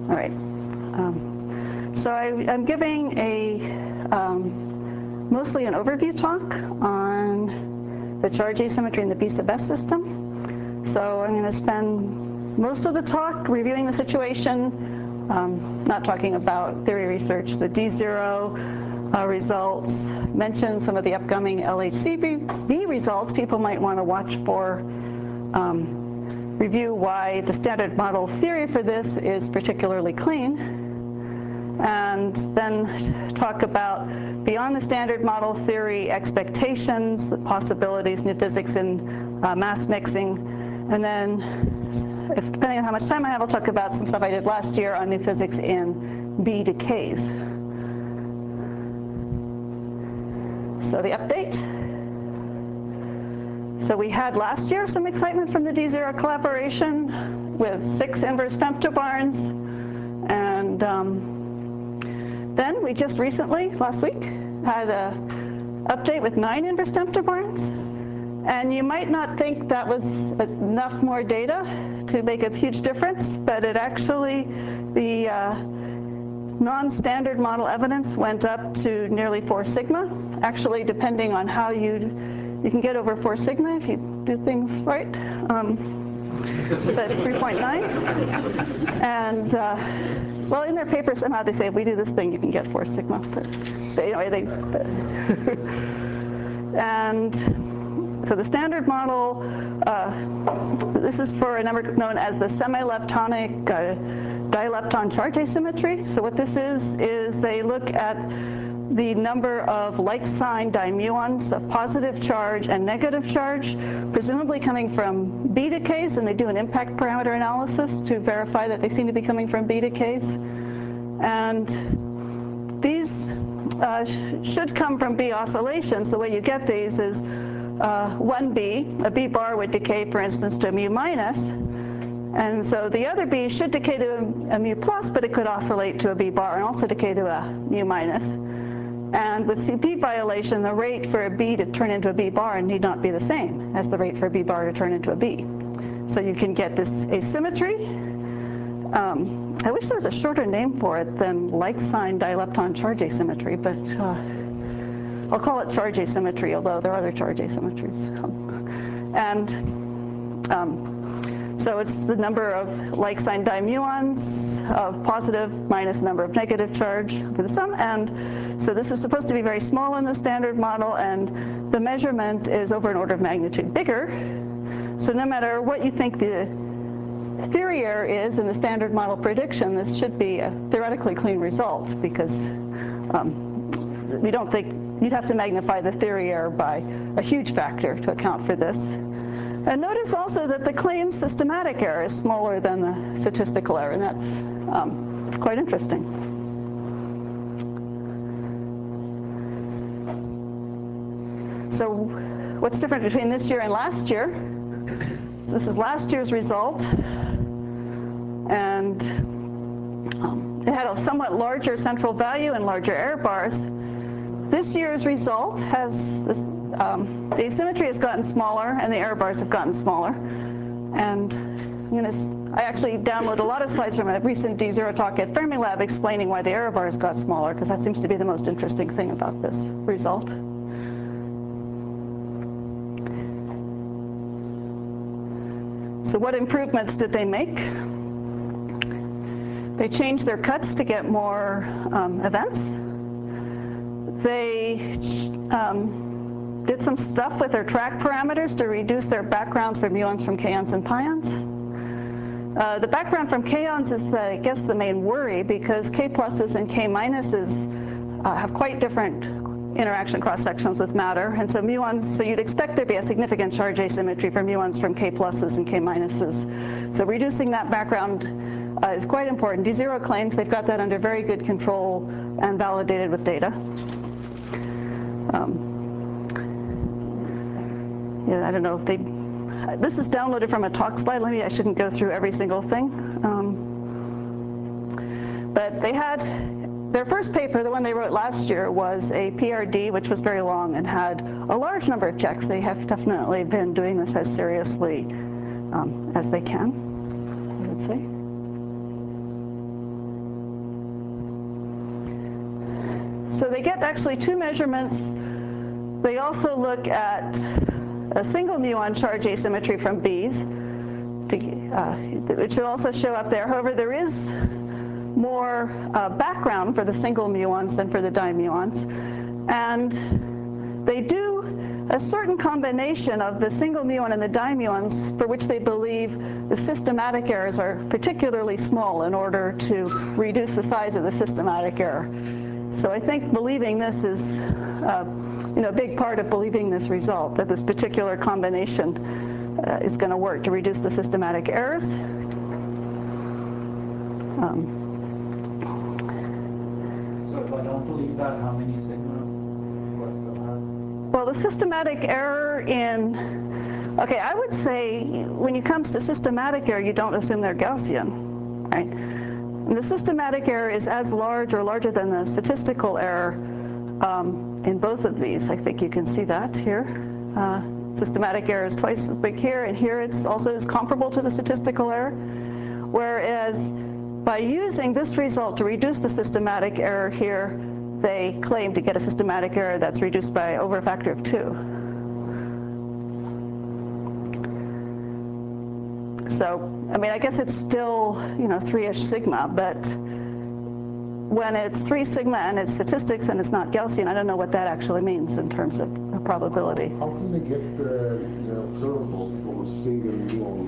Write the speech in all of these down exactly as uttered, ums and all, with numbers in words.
All right. Um, so I, I'm giving a um, mostly an overview talk on the charge asymmetry in the B sub S system. So I'm going to spend most of the talk reviewing the situation, um, not talking about theory research, the D zero uh, results, mention some of the upcoming L H C B results people might want to watch for, um, review why the standard model theory for this is particularly clean, and then talk about beyond the standard model theory expectations, the possibilities, new physics in uh, mass mixing, and then, if, depending on how much time I have, I'll talk about some stuff I did last year on new physics in B decays. So the update. So we had last year some excitement from the D zero collaboration with six inverse femtobarns, and um, then we just recently, last week, had an update with nine inverse femtobarns. And you might not think that was enough more data to make a huge difference, but it actually, the uh, non-standard model evidence went up to nearly four sigma. Actually, depending on how you You can get over four sigma if you do things right, um, but three point nine. And, uh, well, in their paper, somehow they say, if we do this thing, you can get four sigma. But, but anyway, they, but and so the standard model, uh, this is for a number known as the semi-leptonic uh, dilepton charge asymmetry. So what this is, is they look at the number of like sign dimuons of positive charge and negative charge, presumably coming from B decays, and they do an impact parameter analysis to verify that they seem to be coming from B decays. And these uh, sh should come from B oscillations. The way you get these is uh, one B, a B bar would decay, for instance, to a mu minus. And so the other B should decay to a, a mu plus, but it could oscillate to a B bar and also decay to a mu minus. And with C P violation, the rate for a B to turn into a B bar need not be the same as the rate for a B bar to turn into a B. So you can get this asymmetry. Um, I wish there was a shorter name for it than like sign dilepton charge asymmetry, but uh, I'll call it charge asymmetry, although there are other charge asymmetries. And um, so it's the number of like sign dimuons of positive minus the number of negative charge for the sum. And so this is supposed to be very small in the standard model, and the measurement is over an order of magnitude bigger. So no matter what you think the theory error is in the standard model prediction, this should be a theoretically clean result, because um, we don't think you'd have to magnify the theory error by a huge factor to account for this. And notice also that the claimed systematic error is smaller than the statistical error, and that's um, quite interesting. So what's different between this year and last year? So this is last year's result, and um, it had a somewhat larger central value and larger error bars. This year's result has this, um, the asymmetry has gotten smaller and the error bars have gotten smaller. And I'm gonna, I actually downloaded a lot of slides from a recent D zero talk at Fermilab explaining why the error bars got smaller, because that seems to be the most interesting thing about this result. So what improvements did they make? They changed their cuts to get more um, events. They um, did some stuff with their track parameters to reduce their backgrounds for muons from kaons and pions. Uh, the background from kaons is, the, I guess, the main worry, because K pluses and K minuses uh, have quite different interaction cross-sections with matter. And so muons, so you'd expect there to be a significant charge asymmetry for muons from K pluses and K minuses. So reducing that background uh, is quite important. D zero claims they've got that under very good control and validated with data. Um, yeah, I don't know if they, this is downloaded from a talk slide. Let me, I shouldn't go through every single thing. Um, but they had, their first paper, the one they wrote last year, was a P R D, which was very long and had a large number of checks. They have definitely been doing this as seriously um, as they can, I would say. so they get actually two measurements. They also look at a single muon charge asymmetry from bees, to, uh, which should also show up there. However, there is more uh, background for the single muons than for the dimuons. And they do a certain combination of the single muon and the dimuons for which they believe the systematic errors are particularly small in order to reduce the size of the systematic error. So I think believing this is uh, you know, a big part of believing this result, that this particular combination uh, is going to work to reduce the systematic errors. Um, so if I don't believe that, how many sigma do I still have? Well, the systematic error in, okay, I would say when it comes to systematic error, you don't assume they're Gaussian, right? And the systematic error is as large or larger than the statistical error um, in both of these. I think you can see that here. Uh, systematic error is twice as big here, and here it's also is comparable to the statistical error. Whereas by using this result to reduce the systematic error here, they claim to get a systematic error that's reduced by over a factor of two. So, I mean, I guess it's still, you know, three-ish sigma, but when it's three sigma and it's statistics and it's not Gaussian, I don't know what that actually means in terms of a probability. How can they get the, the observable from a single muon?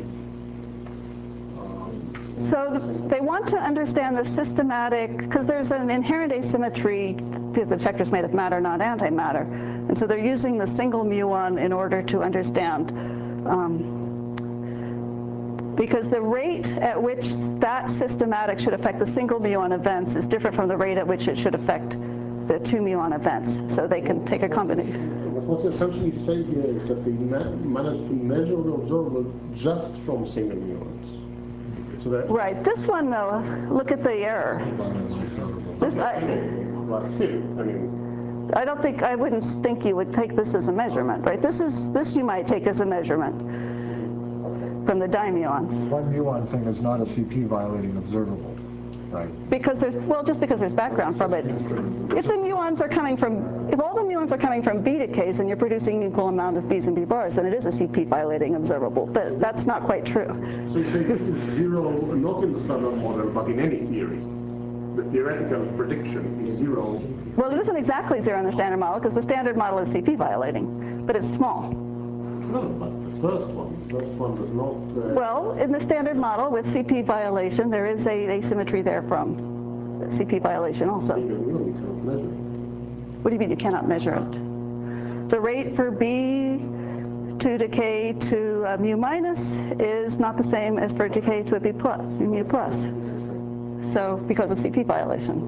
So they want to understand the systematic, because there's an inherent asymmetry because the detector's made of matter, not antimatter. And so they're using the single muon in order to understand. Um, because the rate at which that systematic should affect the single muon events is different from the rate at which it should affect the two muon events. So they can take a combination. What you essentially say here is that they ma managed to measure the observable just from single muons. So that right. This one, though, look at the error. This, I, well, still, I mean, I don't think, I wouldn't think you would take this as a measurement, right? This is, this you might take as a measurement from the dimuons. One muon thing is not a C P violating observable, right? Because there's, well, just because there's background from it. If the muons are coming from, if all the muons are coming from B decays and you're producing an equal amount of B's and B bars, then it is a C P violating observable, but that's not quite true. so you say this is zero, not in the standard model, but in any theory. The theoretical prediction is zero. Well, it isn't exactly zero in the standard model, because the standard model is C P violating, but it's small. No, but the first one, the first one does not. Uh, well, in the standard model with C P violation, there is a asymmetry there from C P violation also. you cannot measure it. What do you mean you cannot measure it? The rate for B to decay to a mu minus is not the same as for decay to a B plus, mu plus. So, because of C P violation.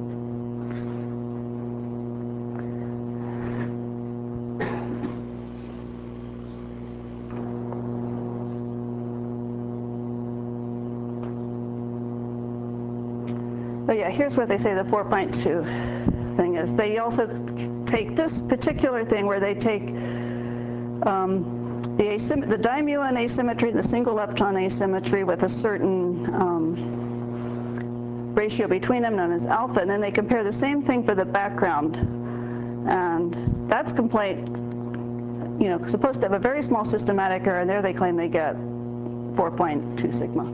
Oh yeah, here's what they say the four point two thing is. They also take this particular thing where they take um, the, asym the dimuon asymmetry, the single lepton asymmetry with a certain um, ratio between them known as alpha, and then they compare the same thing for the background. And that's complaint, you know, supposed to have a very small systematic error, and there they claim they get four point two sigma.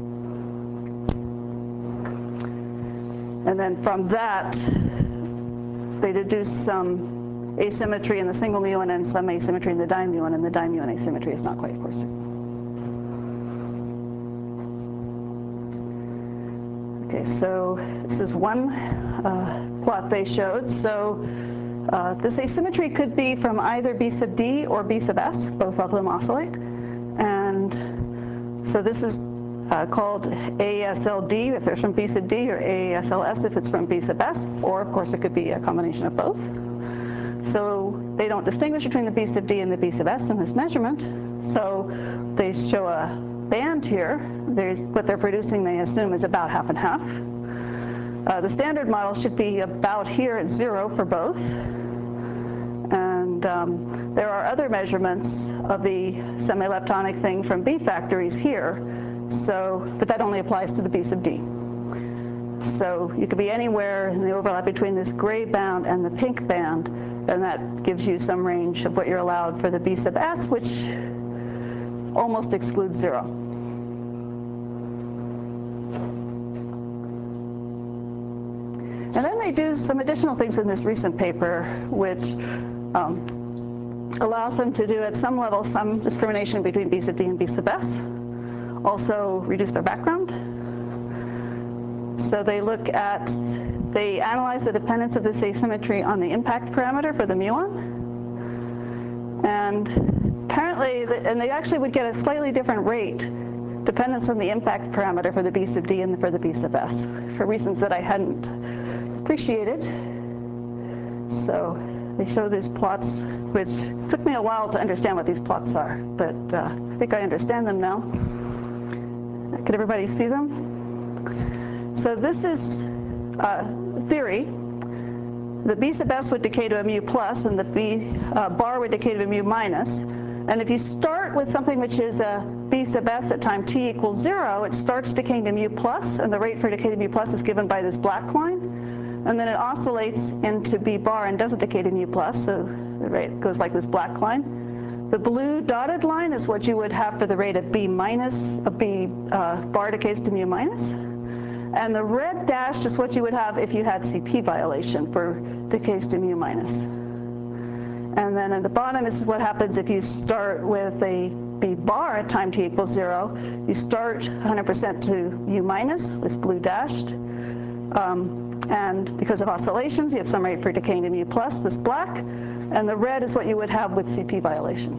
And then from that, they deduce some asymmetry in the single muon and some asymmetry in the dimuon, and the dimuon asymmetry is not quite four sigma. Okay, so this is one uh, plot they showed. So uh, this asymmetry could be from either B sub D or B sub S, both of them oscillate. And so this is Uh, called A S L D if there's from B sub D, or A S L S if it's from B sub S, or of course it could be a combination of both. So they don't distinguish between the B sub D and the B sub S in this measurement. So they show a band here. There's, what they're producing, they assume, is about half and half. Uh, the standard model should be about here at zero for both. And um, there are other measurements of the semileptonic thing from B factories here. So, but that only applies to the B sub D. So you could be anywhere in the overlap between this gray band and the pink band, and that gives you some range of what you're allowed for the B sub S, which almost excludes zero. And then they do some additional things in this recent paper, which um, allows them to do at some level some discrimination between B sub D and B sub S. Also reduce their background. So they look at, they analyze the dependence of this asymmetry on the impact parameter for the muon. And apparently, the, and they actually would get a slightly different rate dependence on the impact parameter for the B sub D and for the B sub S, for reasons that I hadn't appreciated. So they show these plots, which took me a while to understand what these plots are, but uh, I think I understand them now. Could everybody see them? So this is uh, theory. The B sub S would decay to a mu plus, and the B uh, bar would decay to a mu minus. And if you start with something which is a B sub S at time t equals zero, it starts decaying to mu plus, and the rate for decay to mu plus is given by this black line. And then it oscillates into B bar and doesn't decay to mu plus, so the rate goes like this black line. The blue dotted line is what you would have for the rate of B minus, a B uh, bar decays to mu minus. And the red dashed is what you would have if you had C P violation for decays to mu minus. And then at the bottom is what happens if you start with a B bar at time t equals zero. You start one hundred percent to mu minus, this blue dashed. Um, and because of oscillations, you have some rate for decaying to mu plus, this black. And the red is what you would have with C P violation.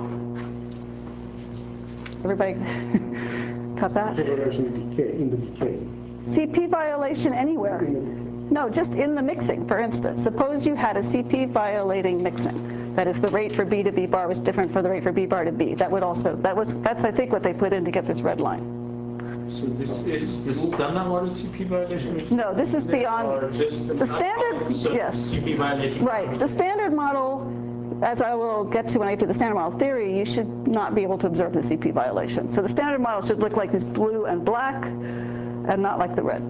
Everybody got that? C P violation in the decay. In the decay. C P violation anywhere. No, just in the mixing, for instance. Suppose you had a C P violating mixing. That is, the rate for B to B bar was different for the rate for B bar to B. That would also, that was, that's I think what they put in to get this red line. So this is the standard model C P violation? No, this is beyond, or just the standard, so yes. C P violation. Right, the standard model, as I will get to when I get to the standard model theory, you should not be able to observe the C P violation. So the standard model should look like this blue and black, and not like the red.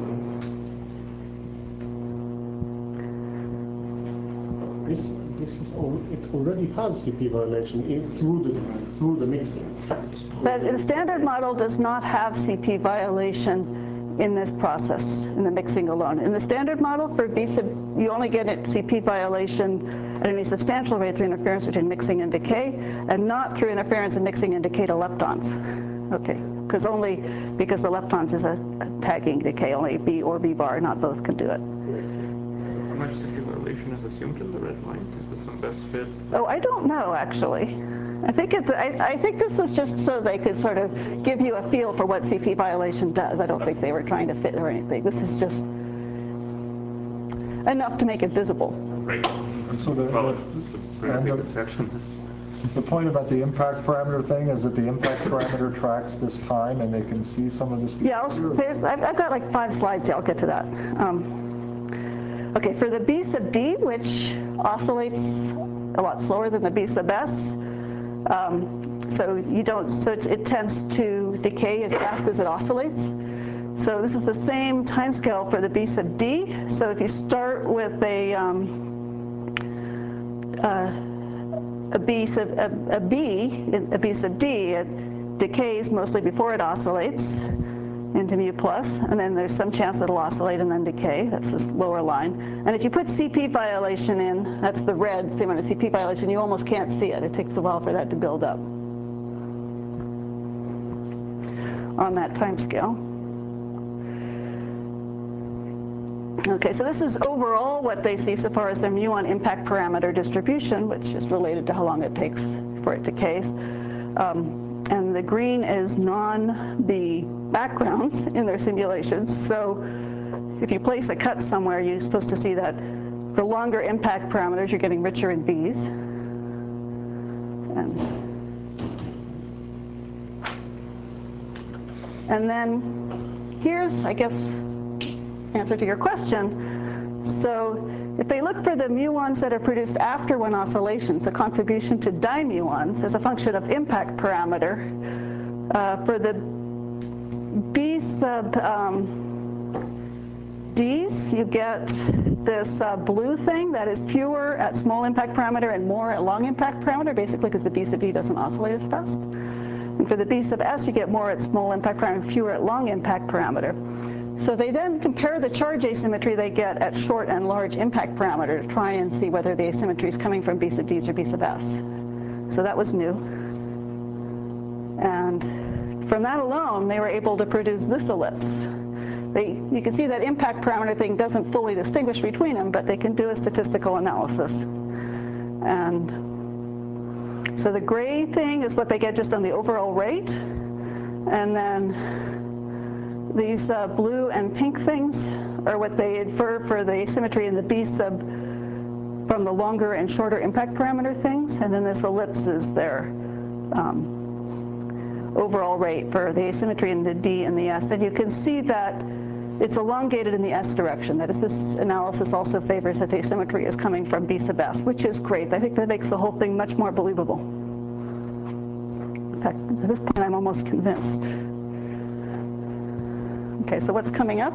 This, this is all, it already has C P violation in, through the through the mixing. But the standard model does not have C P violation in this process, in the mixing alone. In the standard model for B sub, you only get a C P violation at any substantial rate through interference between mixing and decay, and not through interference in mixing and decay to leptons. Okay, because only because the leptons is a, a tagging decay, only B or B bar, not both can do it. How much C P violation is assumed in the red line? Is that some best fit? Oh, I don't know, actually. I think it's, I, I think this was just so they could sort of give you a feel for what C P violation does. I don't think they were trying to fit or anything. This is just enough to make it visible. Right. So the, Well, it's a very and big the- effect. the point about the impact parameter thing is that the impact parameter tracks this time, and they can see some of this. Yeah, I'll, there's, I've, I've got like five slides here. I'll get to that. Um, okay, for the B sub D, which oscillates a lot slower than the B sub S, um, so you don't, so it, it tends to decay as fast as it oscillates. So this is the same time scale for the B sub D. So if you start with a um, uh, a B sub a, a B a B sub D, it decays mostly before it oscillates into mu plus, and then there's some chance it'll oscillate and then decay. That's this lower line. And if you put C P violation in, that's the red, the amount of C P violation, you almost can't see it. It takes a while for that to build up on that time scale. Okay, so this is overall what they see so far as their muon impact parameter distribution, which is related to how long it takes for it decays. Um, and the green is non-B backgrounds in their simulations. So if you place a cut somewhere, you're supposed to see that for longer impact parameters, you're getting richer in B's. And, and then here's, I guess, answer to your question. So if they look for the muons that are produced after one oscillation, so contribution to dimuons as a function of impact parameter, uh, for the B sub, um, Ds, you get this uh, blue thing that is fewer at small impact parameter and more at long impact parameter, basically because the B sub D doesn't oscillate as fast. And for the B sub S, you get more at small impact parameter and fewer at long impact parameter. So they then compare the charge asymmetry they get at short and large impact parameter to try and see whether the asymmetry is coming from B sub Ds or B sub S. So that was new. And from that alone, they were able to produce this ellipse. They, you can see that impact parameter thing doesn't fully distinguish between them, but they can do a statistical analysis. And so the gray thing is what they get just on the overall rate. And then these uh, blue and pink things are what they infer for the asymmetry in the B sub from the longer and shorter impact parameter things. And then this ellipse is their um, overall rate for the asymmetry in the D and the S. And you can see that it's elongated in the S direction. That is, this analysis also favors that the asymmetry is coming from B sub S, which is great. I think that makes the whole thing much more believable. In fact, at this point, I'm almost convinced. Okay, so what's coming up?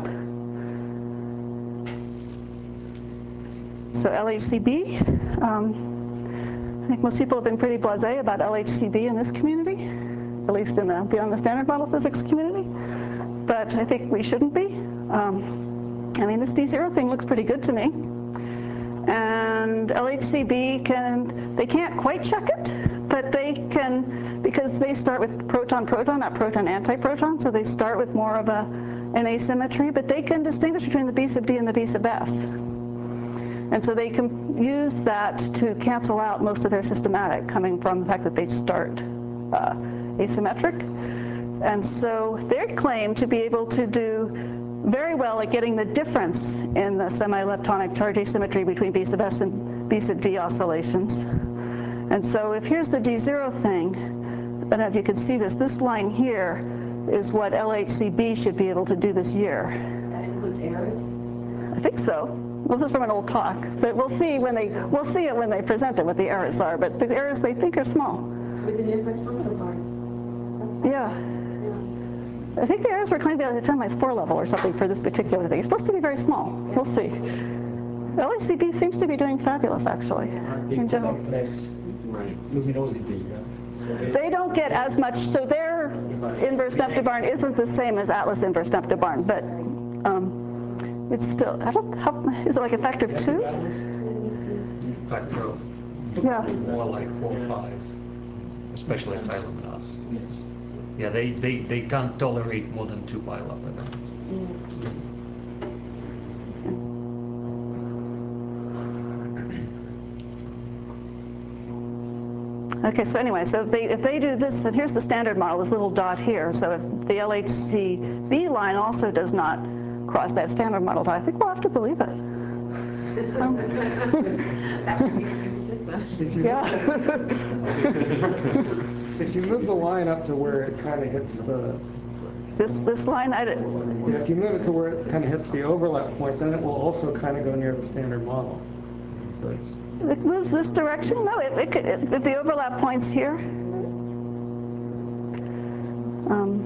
So L H C B. Um, I think most people have been pretty blasé about L H C B in this community, at least in the beyond the standard model physics community. But I think we shouldn't be. Um, I mean, this D zero thing looks pretty good to me. And L H C B can, they can't quite check it, but they can, because they start with proton-proton, not proton-antiproton, so they start with more of a, an asymmetry, but they can distinguish between the B sub D and the B sub S. And so they can use that to cancel out most of their systematic coming from the fact that they start uh, asymmetric. And so they claim to be able to do very well at getting the difference in the semi-leptonic charge asymmetry between B sub S and B sub D oscillations. And so if here's the D zero thing, I don't know if you can see this, this line here is what L H C B should be able to do this year. That includes errors? I think so. Well, this is from an old talk, but we'll see when they, we'll see it when they present it, what the errors are, but the errors they think are small. With an inverse functional part. Yeah. I think the errors were claimed at the time as four level or something for this particular thing. It's supposed to be very small. We'll see. L H C B seems to be doing fabulous, actually, in general. They don't get as much, so their inverse Neptune isn't the same as Atlas inverse Neptune, but um, it's still, I don't, how, is it like a factor of two? Factor of Yeah. more like four or five, especially at biluminosity. Yes. Yeah, they, they, they can't tolerate more than two pileup events. Okay, so anyway, so if they, if they do this, and here's the standard model, this little dot here. So if the L H C B line also does not cross that standard model dot, I think we'll have to believe it. Um, yeah. If you move the line up to where it kind of hits the... This, this line, I did, Yeah, if you move it to where it kind of hits the overlap points, then it will also kind of go near the standard model. But, it moves this direction? No, it, it could, it, if the overlap points here. Um,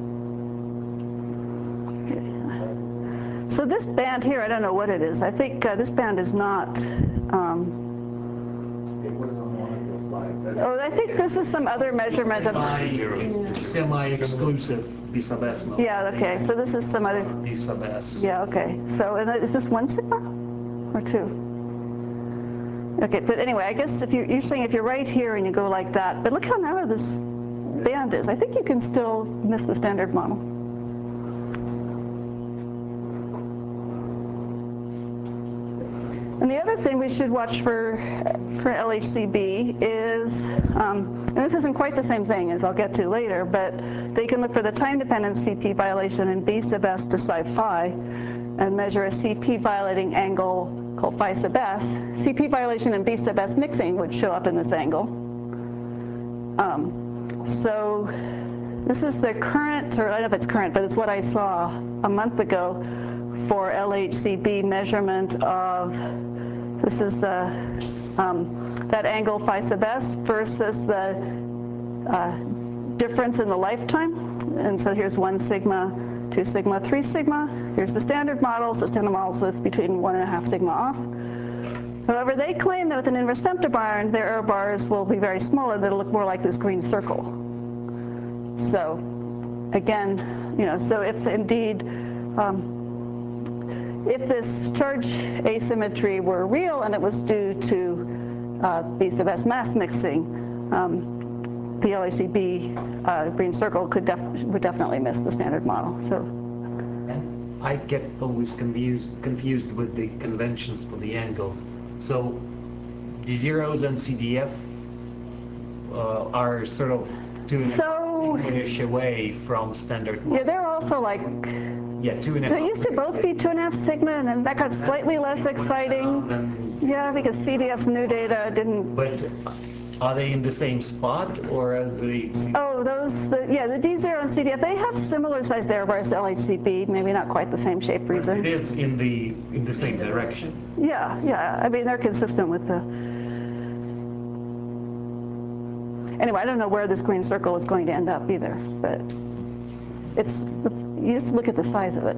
so this band here, I don't know what it is. I think uh, this band is not, um, It was on one of your slides. oh, I think this is some other measurement of, Semi, semi-exclusive B sub S mode. yeah, okay, so this is some other, D sub S. yeah, okay. So and is this one sigma or two? Okay, but anyway, I guess if you're, you're saying if you're right here and you go like that, but look how narrow this band is. I think you can still miss the standard model. And the other thing we should watch for, for L H C B is, um, and this isn't quite the same thing as I'll get to later, but they can look for the time-dependent C P violation in B sub S to psi phi and measure a C P violating angle called phi sub S. C P violation and B sub S mixing would show up in this angle. Um, so this is the current, or I don't know if it's current, but it's what I saw a month ago for L H C B measurement of, this is uh, um, that angle phi sub S versus the uh, difference in the lifetime. And so here's one sigma two sigma, three sigma. Here's the standard model, so standard models with between one and a half sigma off. However, they claim that with an inverse femtobarn, their error bars will be very small and it'll look more like this green circle. So again, you know, so if indeed, um, if this charge asymmetry were real and it was due to uh, B sub S mass mixing, um, the L A C B uh, green circle could def would definitely miss the standard model. So. And I get always confused confused with the conventions for the angles. So D zeros and C D F uh, are sort of two and So, a half away from standard model. Yeah, they're also like. Yeah, two and a half. They used to both be two and a half sigma, and then that got slightly less exciting. And, Yeah, because C D F's new data didn't. but are they in the same spot, or are they? Oh, those, the, yeah, the D zero and C D F, they have similar sized error bars to L H C B, maybe not quite the same shape reason. It is in the in the same direction. Yeah, yeah. I mean, they're consistent with the. Anyway, I don't know where this green circle is going to end up either, but it's. You just look at the size of it.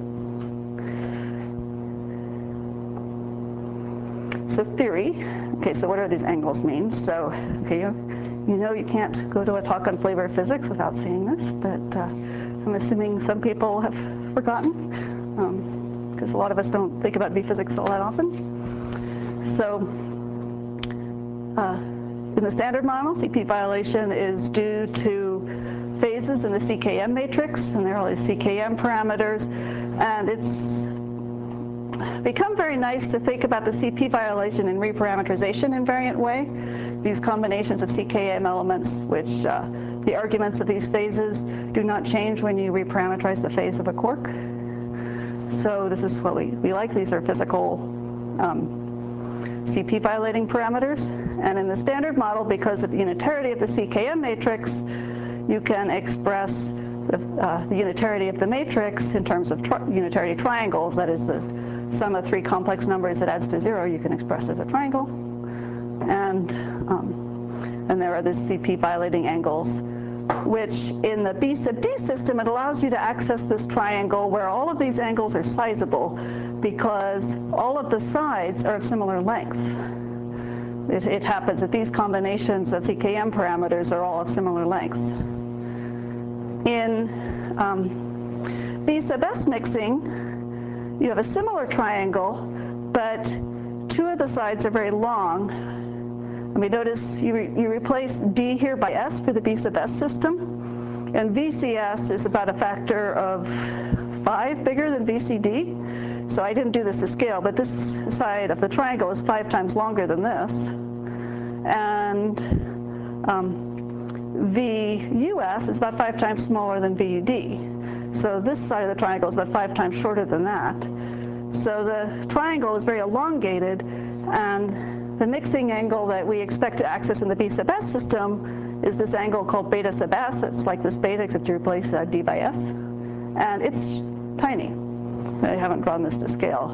So theory. Okay, so what do these angles mean? So, okay, you, you know you can't go to a talk on flavor of physics without seeing this, but uh, I'm assuming some people have forgotten, because um, a lot of us don't think about B physics all that often. So, uh, in the standard model, C P violation is due to phases in the C K M matrix, and there are all these C K M parameters, and it's become very nice to think about the C P violation in reparameterization invariant way. These combinations of C K M elements, which uh, the arguments of these phases do not change when you reparameterize the phase of a quark. So this is what we, we like. These are physical um, C P violating parameters. And in the standard model, because of the unitarity of the C K M matrix, you can express the, uh, the unitarity of the matrix in terms of tri unitarity triangles. That is the sum of three complex numbers that adds to zero, you can express as a triangle. And, um, and there are the C P violating angles, which in the B sub D system, it allows you to access this triangle where all of these angles are sizable because all of the sides are of similar length. It, it happens that these combinations of C K M parameters are all of similar lengths. In um, B sub S mixing, you have a similar triangle, but two of the sides are very long. I mean, notice you, re you replace D here by S for the B sub S system, and V C S is about a factor of five bigger than V C D. So I didn't do this to scale, but this side of the triangle is five times longer than this. And um, V U S is about five times smaller than V U D. So this side of the triangle is about five times shorter than that. So the triangle is very elongated, and the mixing angle that we expect to access in the B sub S system is this angle called beta sub S. It's like this beta, except you replace uh, D by S. And it's tiny. I haven't drawn this to scale.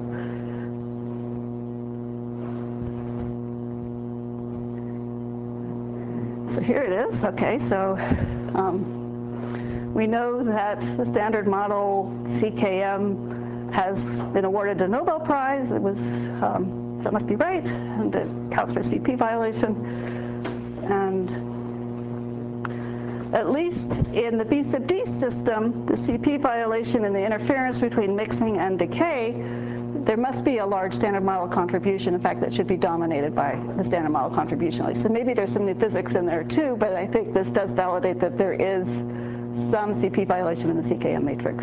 So here it is. Okay, so um, we know that the standard model C K M has been awarded a Nobel Prize. It was, um, that must be right, and it counts for C P violation. And at least in the B sub D system, the C P violation and the interference between mixing and decay, there must be a large standard model contribution. In fact, that should be dominated by the standard model contribution. So maybe there's some new physics in there too, but I think this does validate that there is some C P violation in the C K M matrix.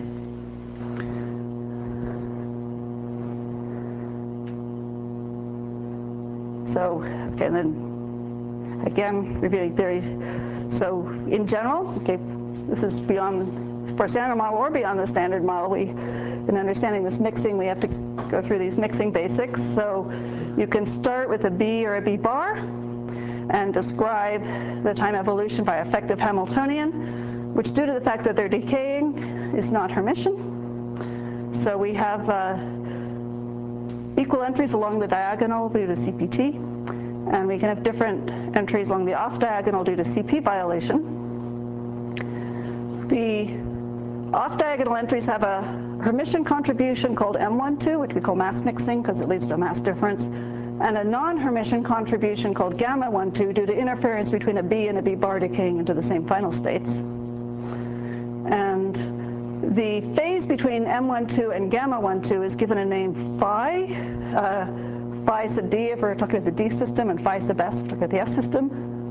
So, okay, and then again, reviewing theories. So in general, okay, this is beyond for standard model or beyond the standard model. We, in understanding this mixing, we have to go through these mixing basics. So you can start with a B or a B bar and describe the time evolution by effective Hamiltonian, which due to the fact that they're decaying is not Hermitian. So we have uh, equal entries along the diagonal due to C P T. And we can have different entries along the off diagonal due to C P violation. The Off-diagonal entries have a Hermitian contribution called M twelve, which we call mass mixing because it leads to a mass difference, and a non-Hermitian contribution called gamma twelve due to interference between a B and a B bar decaying into the same final states. And the phase between M twelve and gamma twelve is given a name phi, uh, phi sub D if we're talking about the D system, and phi sub S if we're talking about the S system.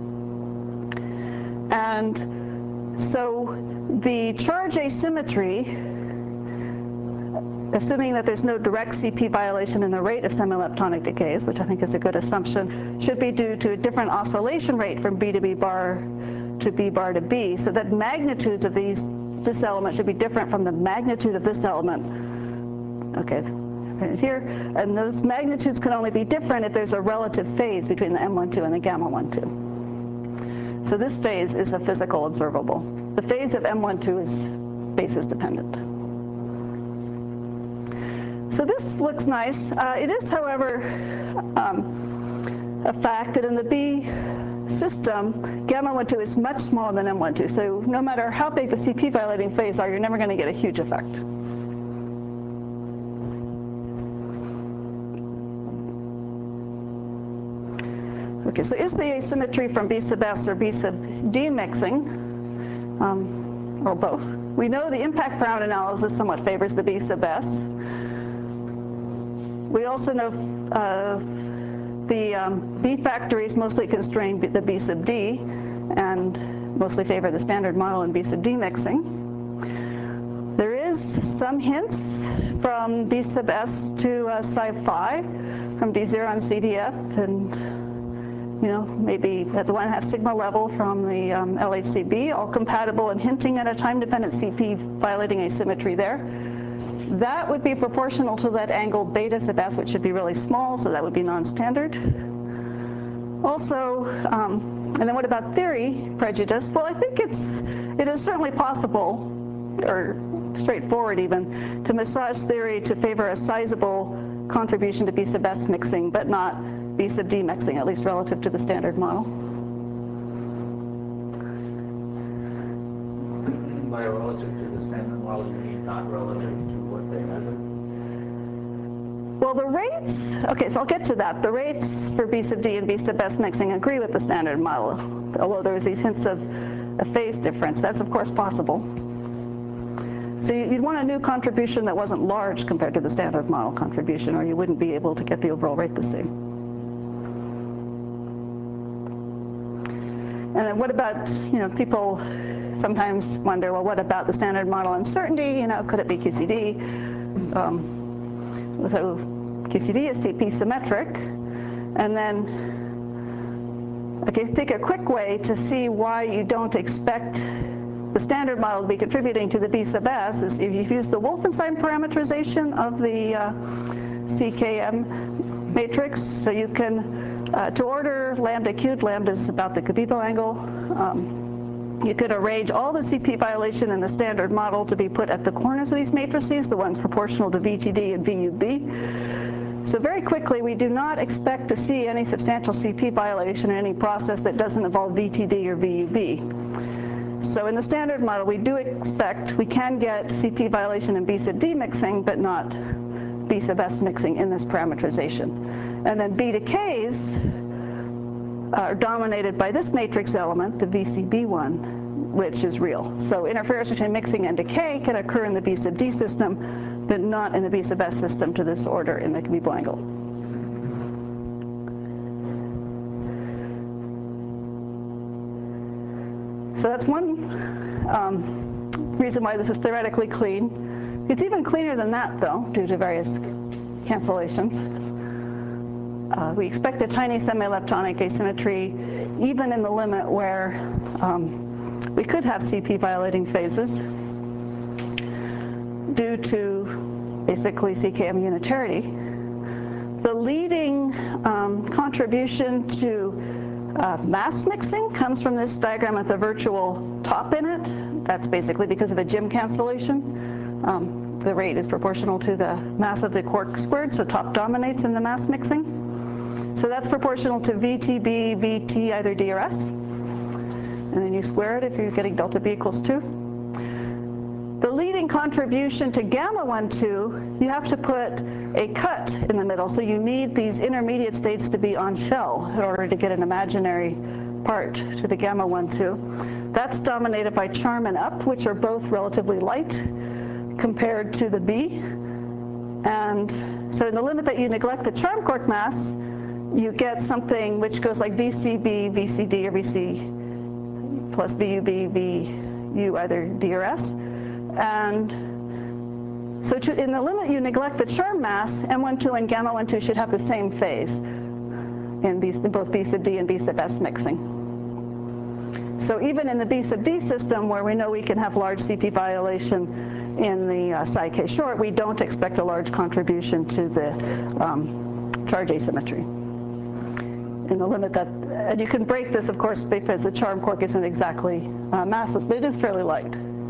And so the charge asymmetry, assuming that there's no direct C P violation in the rate of semileptonic decays, which I think is a good assumption, should be due to a different oscillation rate from B to B bar to B bar to B, so that magnitudes of these, this element should be different from the magnitude of this element. Okay, right here, and those magnitudes can only be different if there's a relative phase between the M twelve and the gamma twelve. So this phase is a physical observable. The phase of M twelve is basis dependent. So this looks nice. Uh, it is, however, um, a fact that in the B system, gamma twelve is much smaller than M twelve. So no matter how big the C P violating phase are, you're never going to get a huge effect. Okay, so is the asymmetry from B sub S or B sub D mixing, um, or both? We know the impact parameter analysis somewhat favors the B sub S. We also know uh, the um, B factories mostly constrain the B sub D and mostly favor the standard model in B sub D mixing. There is some hints from B sub S to uh, psi phi, from D zero on C D F, and you know, maybe at the one and a half sigma level from the um, L H C B, all compatible and hinting at a time-dependent C P violating asymmetry there. That would be proportional to that angle beta sub S, which should be really small, so that would be non-standard. Also, um, and then what about theory prejudice? Well, I think it's, it is certainly possible, or straightforward even, to massage theory to favor a sizable contribution to B sub S mixing, but not B sub D mixing, at least relative to the standard model. By relative to the standard model, you mean not relative to what they measure? Well, the rates, okay, so I'll get to that. The rates for B sub D and B sub S mixing agree with the standard model, although there was these hints of a phase difference. That's, of course, possible. So you'd want a new contribution that wasn't large compared to the standard model contribution, or you wouldn't be able to get the overall rate the same. And then what about, you know, people sometimes wonder, well, what about the standard model uncertainty? You know, could it be Q C D? Um, so Q C D is C P symmetric. And then, okay, I think a quick way to see why you don't expect the standard model to be contributing to the B sub S is if you've used the Wolfenstein parameterization of the uh, C K M matrix. So you can, uh, to order lambda cubed, lambda is about the Cabibbo angle. Um, You could arrange all the C P violation in the standard model to be put at the corners of these matrices, the ones proportional to V T D and V U B. So very quickly, we do not expect to see any substantial C P violation in any process that doesn't involve V T D or V U B. So in the standard model, we do expect, we can get C P violation in B sub D mixing, but not B sub S mixing in this parameterization. And then B decays are dominated by this matrix element, the V C B one, which is real. So interference between mixing and decay can occur in the B sub D system, but not in the B sub S system to this order in the Cabibbo angle. So that's one um, reason why this is theoretically clean. It's even cleaner than that, though, due to various cancellations. Uh, we expect a tiny semi-leptonic asymmetry, even in the limit where um, we could have C P violating phases due to basically C K M unitarity. The leading um, contribution to uh, mass mixing comes from this diagram with a virtual top in it. That's basically because of a Jim cancellation. Um, the rate is proportional to the mass of the quark squared, so top dominates in the mass mixing. So that's proportional to V T B, V T, either D or S. And then you square it if you're getting delta B equals two. The leading contribution to gamma one two, you have to put a cut in the middle. So you need these intermediate states to be on shell in order to get an imaginary part to the gamma one two. That's dominated by charm and up, which are both relatively light compared to the B. And so in the limit that you neglect the charm quark mass, you get something which goes like V C B, V C D, or V C plus V U B, V U either D or S. And so to, in the limit you neglect the charm mass, M one two and gamma one two should have the same phase in, B, in both B sub D and B sub S mixing. So even in the B sub D system, where we know we can have large C P violation in the uh, psi k short, we don't expect a large contribution to the um, charge asymmetry. In the limit that, and you can break this, of course, because the charm quark isn't exactly uh, massless, but it is fairly light.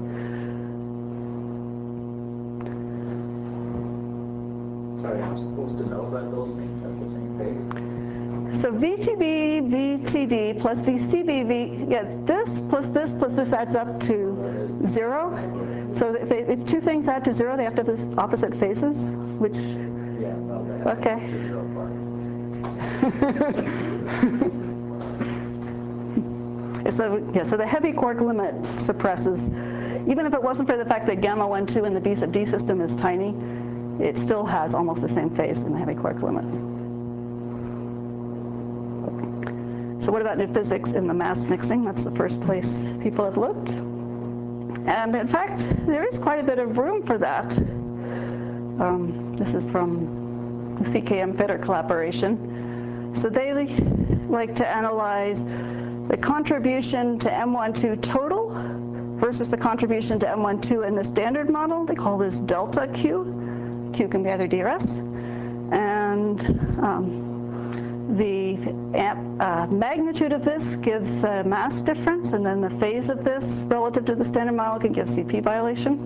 Sorry, I'm supposed to know that those things have the same phase? So V T B, V T D plus V C B, V, yeah, this plus this plus this adds up to zero. So if, they, if two things add to zero, they have to have this opposite phases, which, Yeah, well, they have okay. to zero apart. So, yeah, so the heavy quark limit suppresses, even if it wasn't for the fact that gamma one two in the B sub D system is tiny, it still has almost the same phase in the heavy quark limit. So what about new physics in the mass mixing? That's the first place people have looked. And in fact, there is quite a bit of room for that. Um, this is from the C K M Fitter collaboration. So they like to analyze the contribution to M one two total versus the contribution to M one two in the standard model. They call this delta Q. Q can be either D or S. And um, the uh, magnitude of this gives the mass difference, and then the phase of this relative to the standard model can give C P violation.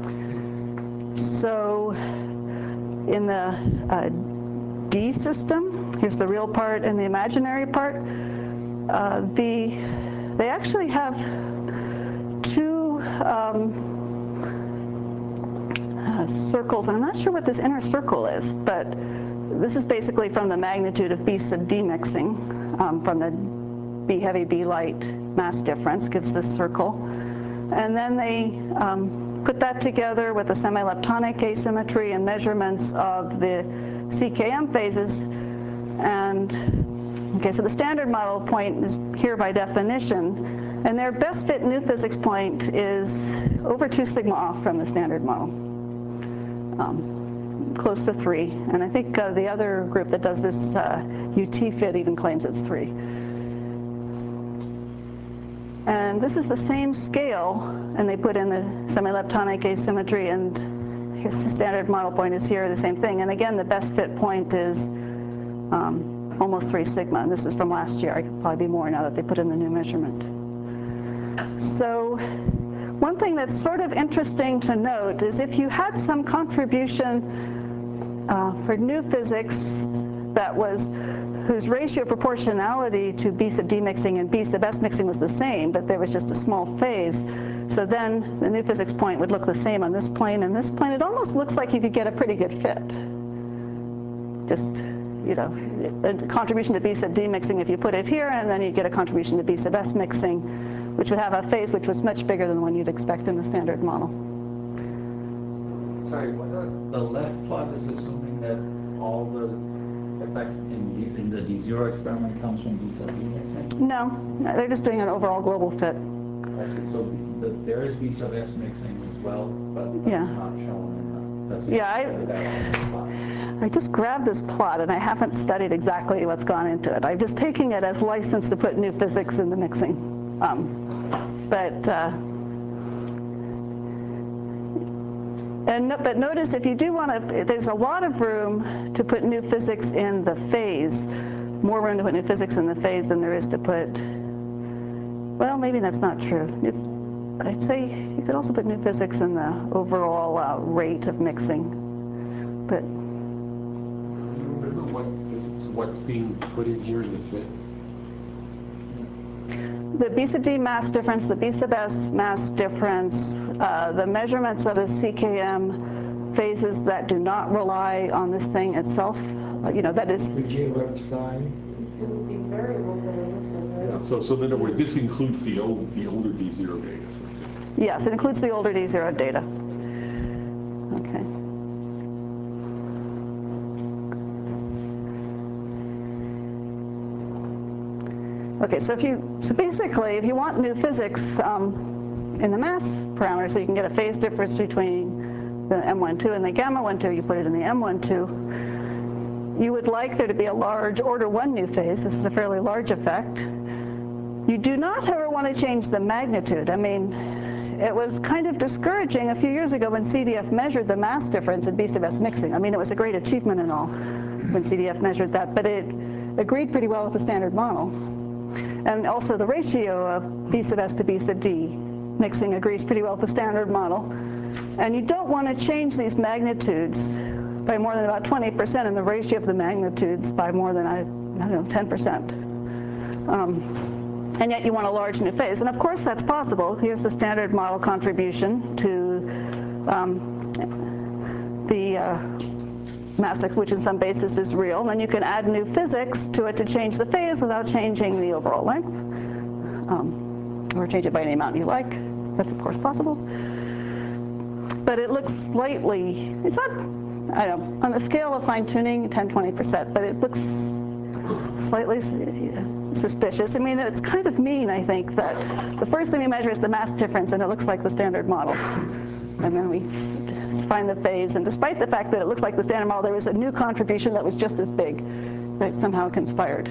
So in the uh, D system, here's the real part and the imaginary part. Uh, the, they actually have two um, uh, circles, and I'm not sure what this inner circle is, but this is basically from the magnitude of B sub D mixing, um, from the B heavy, B light mass difference gives this circle. And then they um, put that together with the semi-leptonic asymmetry and measurements of the C K M phases. And okay, so the standard model point is here by definition, and their best fit new physics point is over two sigma off from the standard model. Um, close to three, and I think uh, the other group that does this uh, U T fit even claims it's three. And this is the same scale, and they put in the semi-leptonic asymmetry, and here's the standard model point is here, the same thing. And again, the best fit point is um, almost three sigma, and this is from last year. I could probably be more now that they put in the new measurement. So one thing that's sort of interesting to note is if you had some contribution uh, for new physics that was, whose ratio proportionality to B sub D mixing and B sub S mixing was the same, but there was just a small phase. So then the new physics point would look the same on this plane and this plane. It almost looks like you could get a pretty good fit. Just, you know, a contribution to B sub D mixing if you put it here, and then you get a contribution to B sub S mixing, which would have a phase which was much bigger than the one you'd expect in the standard model. Sorry, what are, the left plot is assuming that all the effect in, D, in the D zero experiment comes from B sub D mixing? No, no, they're just doing an overall global fit. I see. So the, there is B sub S mixing as well, but that's Yeah. not shown in the, that's Yeah, I, that plot. I just grabbed this plot, and I haven't studied exactly what's gone into it. I'm just taking it as license to put new physics in the mixing. Um, but uh, and no, but notice if you do want to, there's a lot of room to put new physics in the phase, more room to put new physics in the phase than there is to put. Well, maybe that's not true. If, I'd say you could also put new physics in the overall uh, rate of mixing, but. Do you remember what is what's being put in here in the fit? the B sub D mass difference, the B sub S mass difference, uh, the measurements of the C K M phases that do not rely on this thing itself, uh, you know, that is. The J web psi. These these variables that are listed, right? Yeah, so, so in other words, this includes the old, the older D zero data. Yes, it includes the older D zero data. Okay. Okay, so if you, so basically, if you want new physics um, in the mass parameter, so you can get a phase difference between the M one two and the gamma one two, you put it in the M one two. You would like there to be a large order one new phase. This is a fairly large effect. You do not ever want to change the magnitude. I mean, it was kind of discouraging a few years ago when C D F measured the mass difference in B sub S mixing. I mean, it was a great achievement and all when C D F measured that, but it agreed pretty well with the standard model. And also the ratio of B sub S to B sub D mixing agrees pretty well with the standard model. And you don't want to change these magnitudes by more than about twenty percent and the ratio of the magnitudes by more than, I, I don't know, ten percent. Um, and yet you want a large new phase. And of course that's possible. Here's the standard model contribution to um, the uh, mass, which in some basis is real. And then you can add new physics to it to change the phase without changing the overall length. Um, or change it by any amount you like. That's of course possible. But it looks slightly, it's not, I don't know, on the scale of fine tuning, ten, twenty percent, but it looks slightly suspicious. I mean, it's kind of mean, I think, that the first thing we measure is the mass difference and it looks like the standard model. And then we find the phase, and despite the fact that it looks like the standard model, there was a new contribution that was just as big that somehow conspired.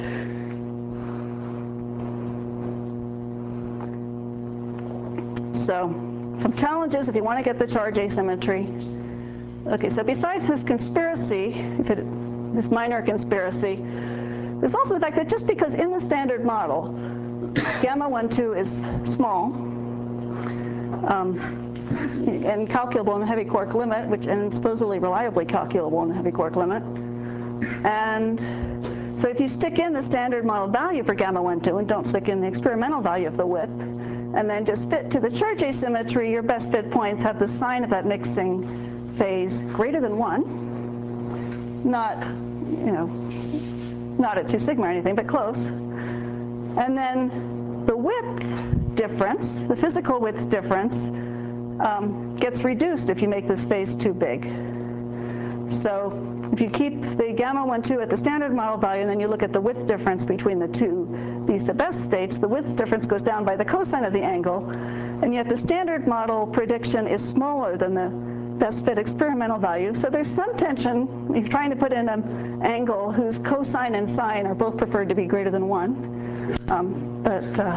So, some challenges if you want to get the charge asymmetry. Okay, so besides this conspiracy, if it, this minor conspiracy, there's also the fact that just because in the standard model, gamma one two is small, um, and calculable in the heavy quark limit, which and supposedly reliably calculable in the heavy quark limit. And so if you stick in the standard model value for gamma one two and don't stick in the experimental value of the width, and then just fit to the charge asymmetry, your best fit points have the sign of that mixing phase greater than one. Not, you know, not at two sigma or anything, but close. And then the width difference, the physical width difference, Um, gets reduced if you make this phase too big. So if you keep the gamma one two at the standard model value and then you look at the width difference between the two B sub S states, the width difference goes down by the cosine of the angle, and yet the standard model prediction is smaller than the best fit experimental value. So there's some tension if you're trying to put in an angle whose cosine and sine are both preferred to be greater than one. Um, but uh,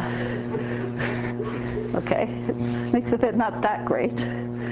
okay, it makes the fit not that great.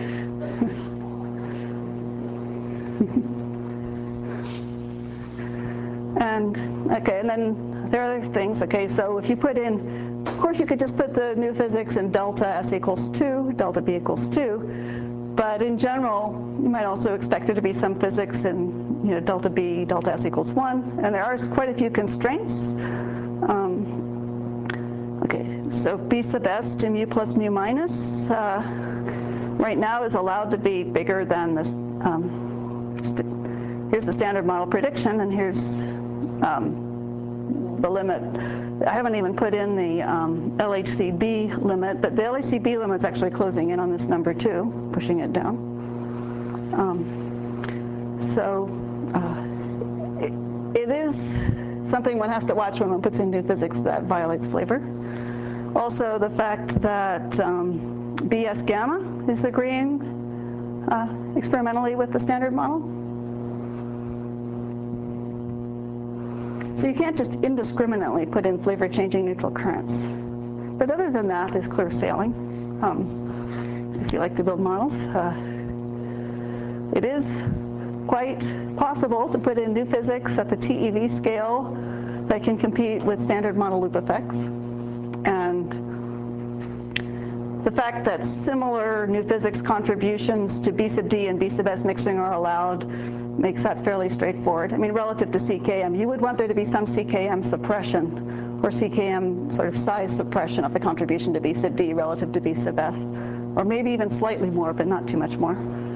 And okay, and then there are other things. Okay, so if you put in, of course, you could just put the new physics in delta S equals two, delta B equals two. But in general, you might also expect there to be some physics in, you know, delta B, delta S equals one, and there are quite a few constraints. Um, Okay, so B sub S to mu plus mu minus uh, right now is allowed to be bigger than this. Um, here's the standard model prediction, and here's um, the limit. I haven't even put in the um, L H C B limit, but the L H C B limit's actually closing in on this number too, pushing it down. Um, so uh, it, it is something one has to watch when one puts in new physics that violates flavor. Also, the fact that um, B S gamma is agreeing uh, experimentally with the standard model. So you can't just indiscriminately put in flavor-changing neutral currents. But other than that, there's clear sailing. Um, if you like to build models, uh, it is quite possible to put in new physics at the T E V scale that can compete with standard model loop effects. And the fact that similar new physics contributions to B sub D and B sub S mixing are allowed makes that fairly straightforward. I mean, relative to C K M, you would want there to be some C K M suppression or C K M sort of size suppression of the contribution to B sub D relative to B sub S, or maybe even slightly more, but not too much more.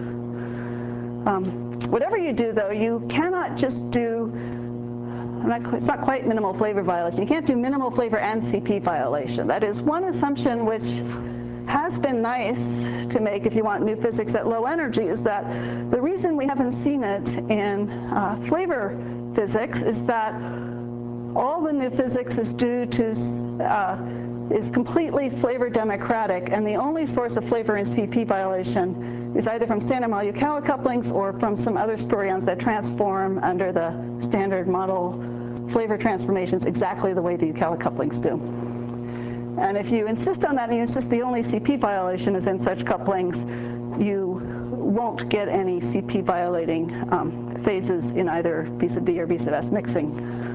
Um, whatever you do, though, you cannot just do, I'm not, it's not quite minimal flavor violation. You can't do minimal flavor and C P violation. That is one assumption which has been nice to make if you want new physics at low energy, is that the reason we haven't seen it in uh, flavor physics is that all the new physics is due to, uh, is completely flavor democratic, and the only source of flavor and C P violation is either from standard model Yukawa couplings or from some other spurions that transform under the standard model flavor transformations exactly the way the Yukawa couplings do. And if you insist on that and you insist the only C P violation is in such couplings, you won't get any C P violating um, phases in either B sub D or B sub S mixing.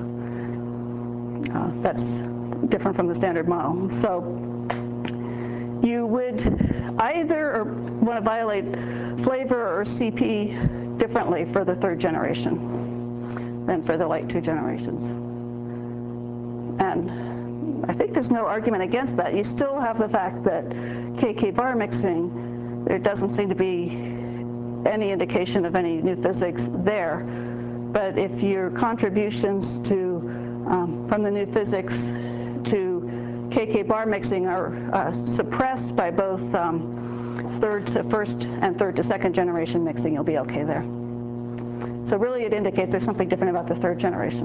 Uh, that's different from the standard model. So you would either want to violate flavor or C P differently for the third generation than for the light two generations. And I think there's no argument against that. You still have the fact that K K bar mixing, there doesn't seem to be any indication of any new physics there. But if your contributions to, um, from the new physics to K K bar mixing are uh, suppressed by both um, third to first and third to second generation mixing, you'll be okay there. So really it indicates there's something different about the third generation,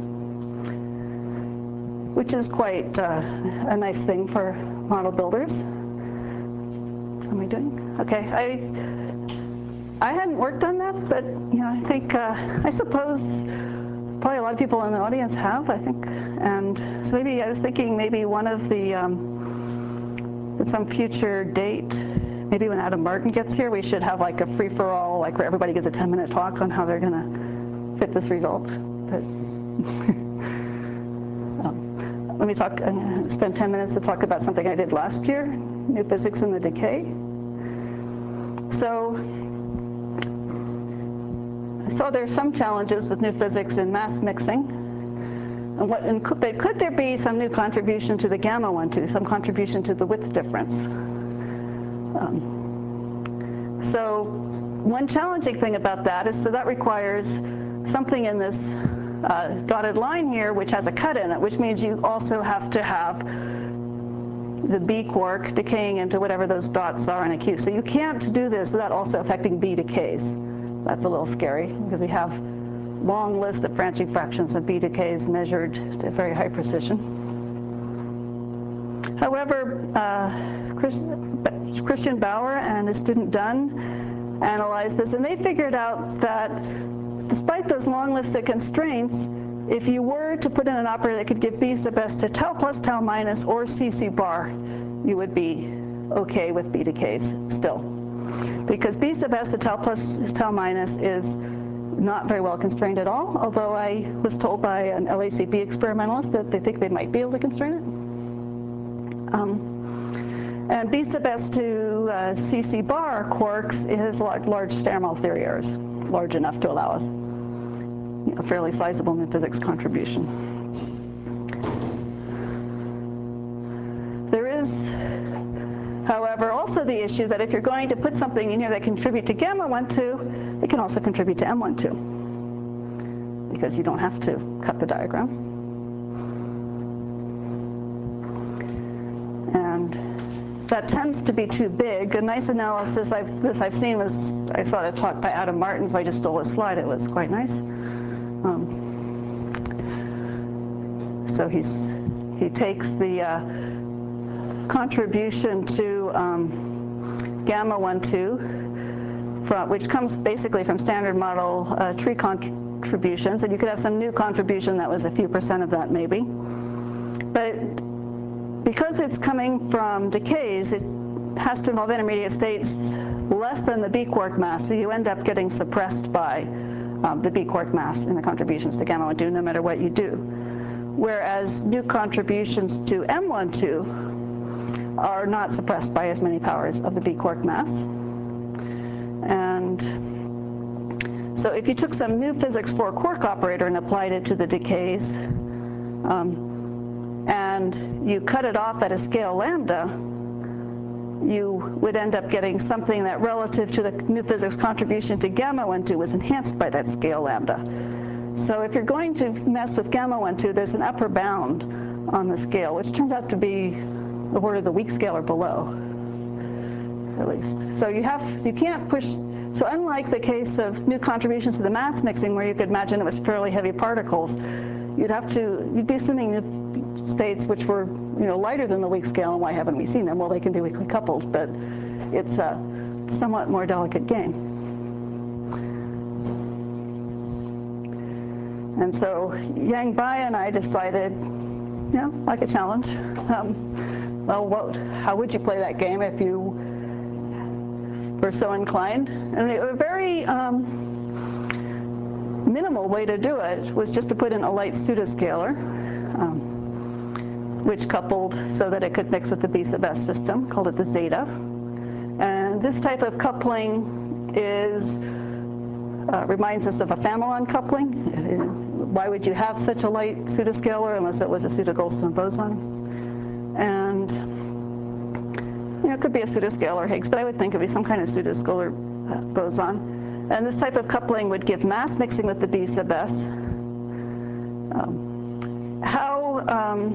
which is quite uh, a nice thing for model builders. How am I doing? Okay, I, I hadn't worked on that, but you know, I think, uh, I suppose probably a lot of people in the audience have, I think. And so maybe I was thinking maybe one of the, um, at some future date, maybe when Adam Martin gets here, we should have like a free-for-all, like where everybody gives a ten minute talk on how they're gonna fit this result. But um, let me talk, uh, spend ten minutes to talk about something I did last year, new physics in the decay. So I saw there's some challenges with new physics in mass mixing. And what, and could, but could there be some new contribution to the gamma one two, some contribution to the width difference? Um, so one challenging thing about that is, so that requires something in this uh, dotted line here which has a cut in it, which means you also have to have the B quark decaying into whatever those dots are in a Q. So you can't do this without also affecting B decays. That's a little scary because we have long list of branching fractions of B decays measured to very high precision. However, uh, Chris, Christian Bauer and his student Dunn analyzed this, and they figured out that despite those long list of constraints, if you were to put in an operator that could give B sub S to tau plus tau minus or C C bar, you would be okay with B decays still. Because B sub S to tau plus tau minus is not very well constrained at all, although I was told by an L A C B experimentalist that they think they might be able to constrain it. Um, and B sub S to uh, C C bar quarks is large, large standard model theory errors, large enough to allow us a fairly sizable new physics contribution. There is, however, also the issue that if you're going to put something in here that contribute to gamma one two, it can also contribute to M one two, because you don't have to cut the diagram. And that tends to be too big. A nice analysis I've, this I've seen was, I saw a talk by Adam Martin, so I just stole a slide. It was quite nice. Um, so he's, he takes the uh, contribution to um, gamma one two, from, which comes basically from standard model uh, tree contributions, and you could have some new contribution that was a few percent of that maybe. But because it's coming from decays, it has to involve intermediate states less than the B quark mass, so you end up getting suppressed by um, the B quark mass in the contributions to gamma one two, no matter what you do. Whereas new contributions to M one two are not suppressed by as many powers of the B quark mass. And so if you took some new physics four quark operator and applied it to the decays, um, and and you cut it off at a scale lambda, you would end up getting something that relative to the new physics contribution to gamma one two was enhanced by that scale lambda. So if you're going to mess with gamma one two, there's an upper bound on the scale, which turns out to be the order of the weak scale or below, at least. So you have, you can't push, so unlike the case of new contributions to the mass mixing, where you could imagine it was fairly heavy particles, you'd have to, you'd be assuming new states which were, you know, lighter than the weak scale, and why haven't we seen them? Well, they can be weakly coupled, but it's a somewhat more delicate game. And so Yang Bai and I decided, you know, like a challenge. Um, well, what, how would you play that game if you were so inclined? And a very um, minimal way to do it was just to put in a light pseudoscalar, um, which coupled so that it could mix with the B sub S system, called it the zeta. And this type of coupling is, uh, reminds us of a Famalan coupling. Why would you have such a light pseudoscalar unless it was a pseudo-Goldstone boson? And you know, it could be a pseudoscalar Higgs, but I would think it would be some kind of pseudoscalar uh, boson. And this type of coupling would give mass mixing with the B sub S. Um, how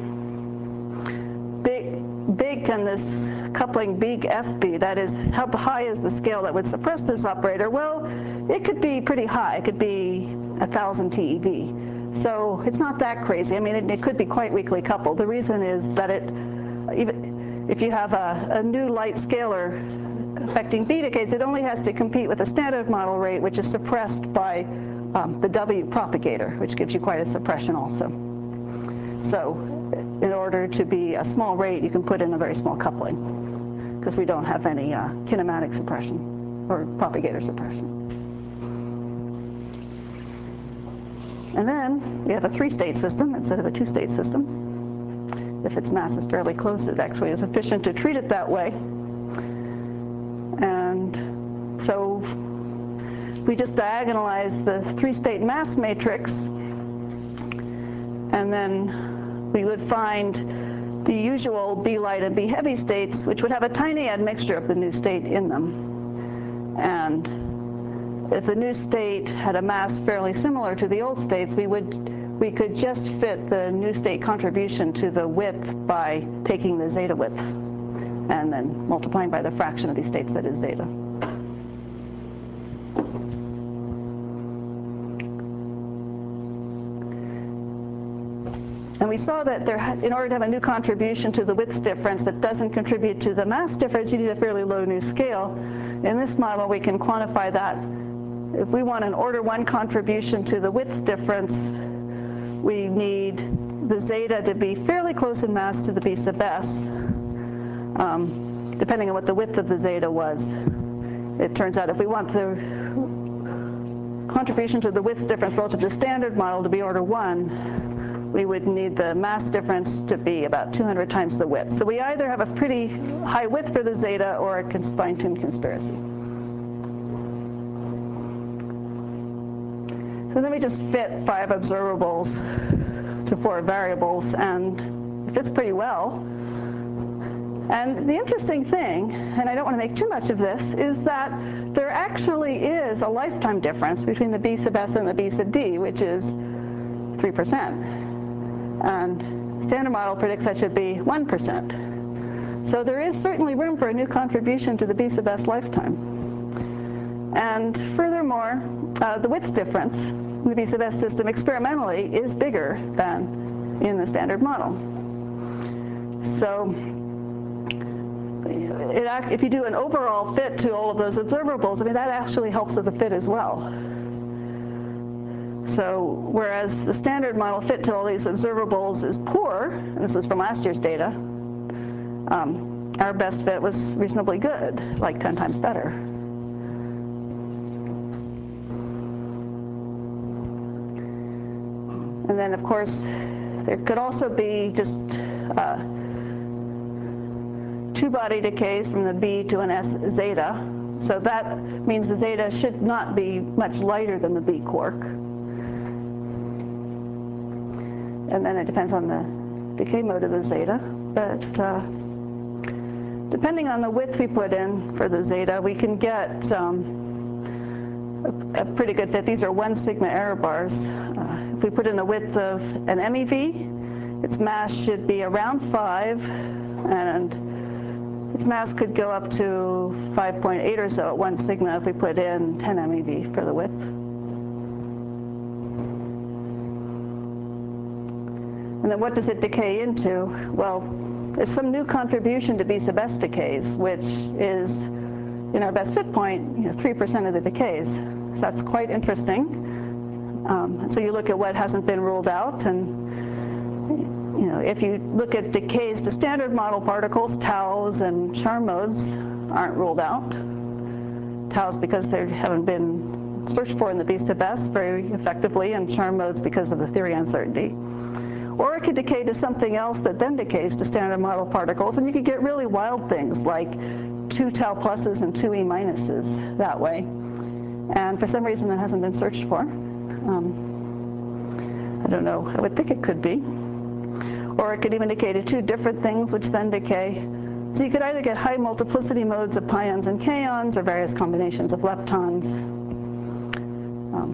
um, big, big can this coupling big F be? That is, how high is the scale that would suppress this operator? Well, it could be pretty high. It could be one thousand T E V. So it's not that crazy. I mean, it, it could be quite weakly coupled. The reason is that it, even if you have a, a new light scalar affecting B decays, it only has to compete with a standard model rate, which is suppressed by um, the W propagator, which gives you quite a suppression also. So in order to be a small rate, you can put in a very small coupling, because we don't have any uh, kinematic suppression or propagator suppression. And then we have a three-state system instead of a two-state system. If its mass is fairly close, it actually is efficient to treat it that way. And so we just diagonalize the three-state mass matrix, and then we would find the usual B light and B heavy states, which would have a tiny admixture of the new state in them. And if the new state had a mass fairly similar to the old states, we would we could just fit the new state contribution to the width by taking the zeta width and then multiplying by the fraction of these states that is zeta. And we saw that there, in order to have a new contribution to the width difference that doesn't contribute to the mass difference, you need a fairly low new scale. In this model, we can quantify that. If we want an order one contribution to the width difference, we need the zeta to be fairly close in mass to the B sub S, um, depending on what the width of the zeta was. It turns out if we want the contribution to the width difference relative to the standard model to be order one, we would need the mass difference to be about two hundred times the width. So we either have a pretty high width for the zeta or a fine-tuned conspiracy. So then we just fit five observables to four variables, and it fits pretty well. And the interesting thing, and I don't want to make too much of this, is that there actually is a lifetime difference between the B sub S and the B sub D, which is three percent. And standard model predicts that should be one percent. So there is certainly room for a new contribution to the B sub S lifetime. And furthermore, uh, the width difference in the B sub S system experimentally is bigger than in the standard model. So it, if you do an overall fit to all of those observables, I mean, that actually helps with the fit as well. So whereas the standard model fit to all these observables is poor, and this was from last year's data, um, our best fit was reasonably good, like ten times better. And then, of course, there could also be just uh, two-body decays from the B to an S zeta. So that means the zeta should not be much lighter than the B quark. And then it depends on the decay mode of the zeta, but uh, depending on the width we put in for the zeta, we can get um, a, a pretty good fit. These are one sigma error bars. Uh, if we put in a width of an M E V, its mass should be around five, and its mass could go up to five point eight or so at one sigma if we put in ten M E V for the width. And then what does it decay into? Well, there's some new contribution to B sub S decays, which is, in our best fit point, you know, three percent of the decays. So that's quite interesting. Um, so you look at what hasn't been ruled out, and you know, if you look at decays to standard model particles, taus and charm modes aren't ruled out. Taus because they haven't been searched for in the B sub S very effectively, and charm modes because of the theory uncertainty. Or it could decay to something else that then decays to standard model particles, and you could get really wild things like two tau pluses and two e minuses that way. And for some reason that hasn't been searched for. Um, I don't know, I would think it could be. Or it could even decay to two different things which then decay. So you could either get high multiplicity modes of pions and kaons, or various combinations of leptons. Um,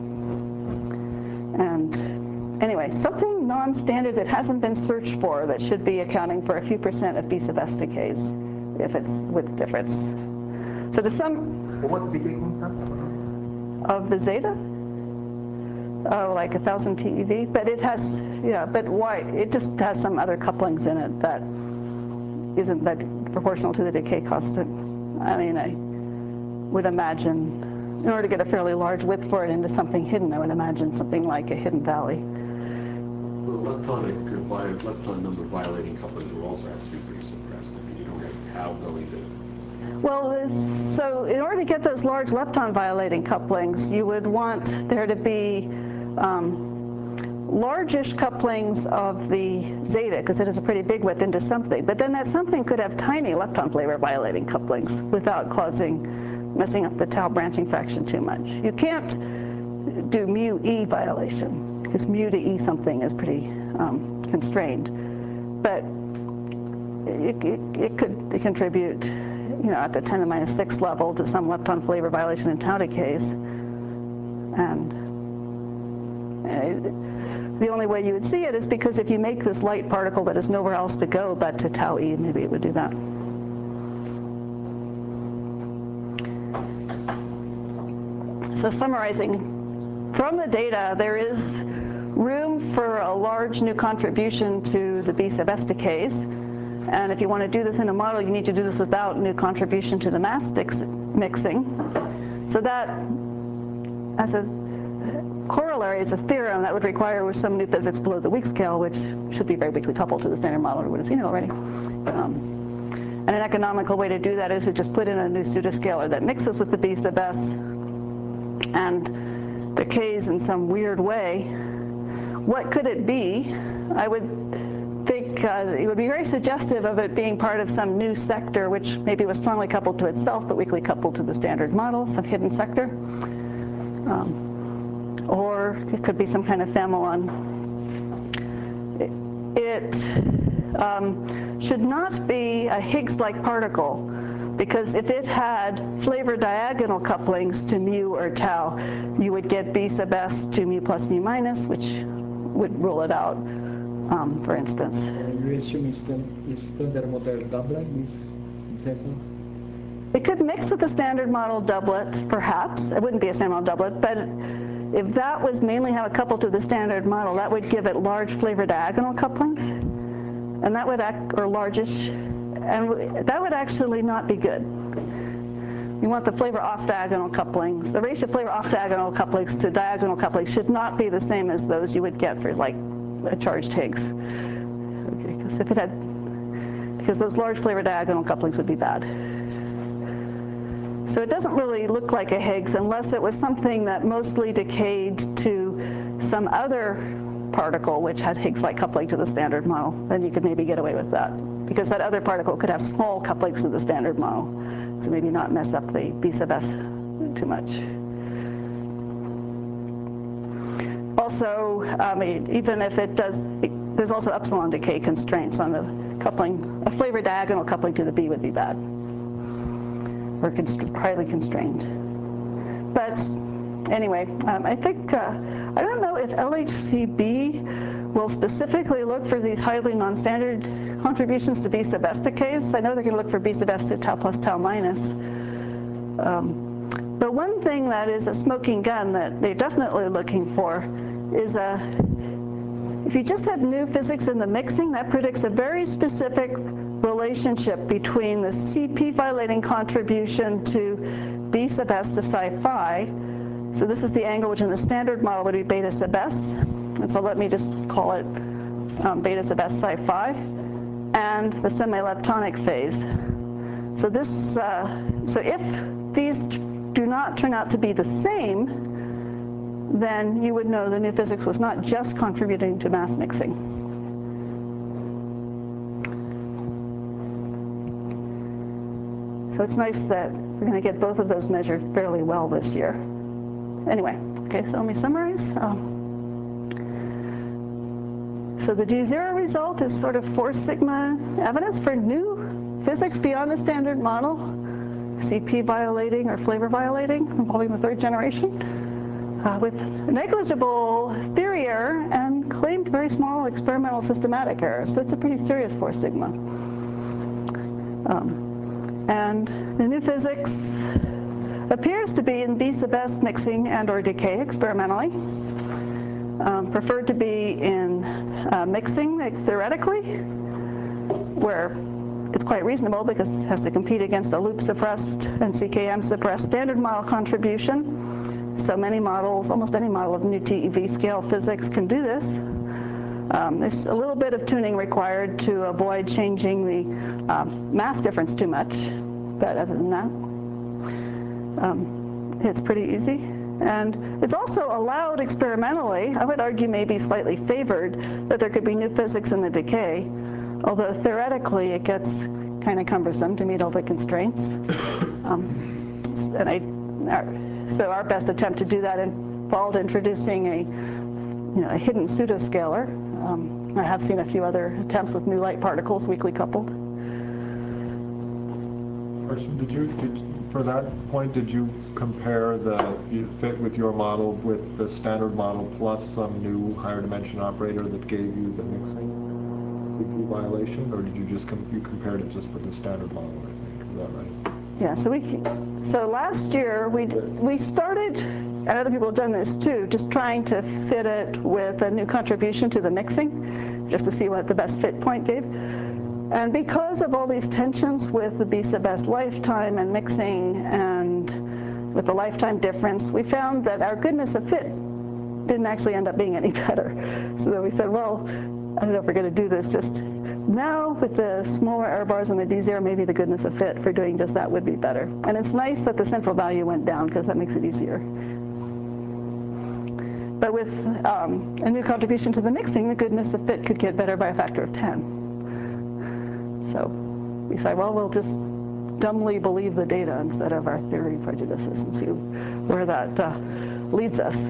and Anyway, something non-standard that hasn't been searched for that should be accounting for a few percent of B sub S decays if it's width difference. So to some... What's the decay constant? Of the zeta? Oh, like a thousand T E V, but it has, yeah, but why? It just has some other couplings in it that isn't that proportional to the decay constant. I mean, I would imagine, in order to get a fairly large width for it into something hidden, I would imagine something like a hidden valley. So the leptonic, lepton number violating couplings will also have to be pretty suppressed. I mean, you don't get tau going to. Well, this, so in order to get those large lepton violating couplings, you would want there to be um, largish couplings of the zeta, because it has a pretty big width into something. But then that something could have tiny lepton flavor violating couplings without causing, messing up the tau branching fraction too much. You can't do mu E violation, because mu to E something is pretty um, constrained. But it, it, it could contribute, you know, at the ten to the minus six level to some lepton flavor violation in tau decays. And uh, the only way you would see it is because if you make this light particle that has nowhere else to go but to tau E, maybe it would do that. So summarizing, from the data, there is room for a large new contribution to the B sub S decays. And if you want to do this in a model, you need to do this without new contribution to the mass mixing. So that, as a corollary, is a theorem that would require some new physics below the weak scale, which should be very weakly coupled to the standard model. We would have seen it already. Um, and an economical way to do that is to just put in a new pseudoscalar that mixes with the B sub S and decays in some weird way. What could it be? I would think uh, it would be very suggestive of it being part of some new sector, which maybe was strongly coupled to itself, but weakly coupled to the standard model, some hidden sector. Um, or it could be some kind of familon. It, it um, should not be a Higgs-like particle, because if it had flavor diagonal couplings to mu or tau, you would get B sub S to mu plus mu minus, which would rule it out, um, for instance. Uh, you assume is the, is standard model doublet is zeta? It could mix with the standard model doublet, perhaps. It wouldn't be a standard model doublet, but if that was mainly how it coupled to the standard model, that would give it large flavor diagonal couplings, and that would act, or largish, and that would actually not be good. You want the flavor off-diagonal couplings. The ratio of flavor off-diagonal couplings to diagonal couplings should not be the same as those you would get for like a charged Higgs. Okay, because if it had, because those large flavor diagonal couplings would be bad. So it doesn't really look like a Higgs unless it was something that mostly decayed to some other particle which had Higgs-like coupling to the standard model. Then you could maybe get away with that, because that other particle could have small couplings to the standard model. So maybe not mess up the B sub S too much. Also, I mean, even if it does, there's also epsilon decay constraints on the coupling. A flavor diagonal coupling to the B would be bad, or const highly constrained. But anyway, um, I think, uh, I don't know if L H C B will specifically look for these highly non-standard contributions to B sub S decays. I know they're gonna look for B sub S to tau plus tau minus. Um, but one thing that is a smoking gun that they're definitely looking for is a, if you just have new physics in the mixing, that predicts a very specific relationship between the C P violating contribution to B sub S to psi phi. So this is the angle which in the standard model would be beta sub S. And so let me just call it um, beta sub S psi phi, and the semi-leptonic phase. So this, uh, so if these do not turn out to be the same, then you would know the new physics was not just contributing to mass mixing. So it's nice that we're going to get both of those measured fairly well this year. Anyway, okay, so let me summarize. Um, so the G zero result is sort of four sigma evidence for new physics beyond the standard model, C P violating or flavor violating, involving the third generation, uh, with negligible theory error and claimed very small experimental systematic error. So it's a pretty serious four sigma. Um, and the new physics appears to be in B sub S mixing and or decay experimentally. Um, preferred to be in uh, mixing, like, theoretically, where it's quite reasonable because it has to compete against a loop suppressed and C K M suppressed standard model contribution. So many models, almost any model of new T E V scale physics can do this. Um, there's a little bit of tuning required to avoid changing the um, mass difference too much, but other than that, um, it's pretty easy. And it's also allowed experimentally, I would argue maybe slightly favored, that there could be new physics in the decay, although theoretically it gets kind of cumbersome to meet all the constraints. Um, and I, our, so our best attempt to do that involved introducing a, you know, a hidden pseudoscalar. Um, I have seen a few other attempts with new light particles, weakly coupled. Question, did you, did, for that point, did you compare the you fit with your model with the standard model plus some new higher dimension operator that gave you the mixing C P violation, or did you just, com you compared it just with the standard model, I think, is that right? Yeah, so we, so last year we, we started, and other people have done this too, just trying to fit it with a new contribution to the mixing, just to see what the best fit point gave. And because of all these tensions with the B sub S lifetime and mixing and with the lifetime difference, we found that our goodness of fit didn't actually end up being any better. So then we said, well, I don't know if we're going to do this just now with the smaller error bars on the D zero, maybe the goodness of fit for doing just that would be better. And it's nice that the central value went down because that makes it easier. But with um, a new contribution to the mixing, the goodness of fit could get better by a factor of ten. So we say, well, we'll just dumbly believe the data instead of our theory prejudices and see where that uh, leads us.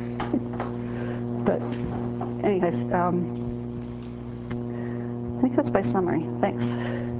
But anyways, um, I think that's my summary. Thanks.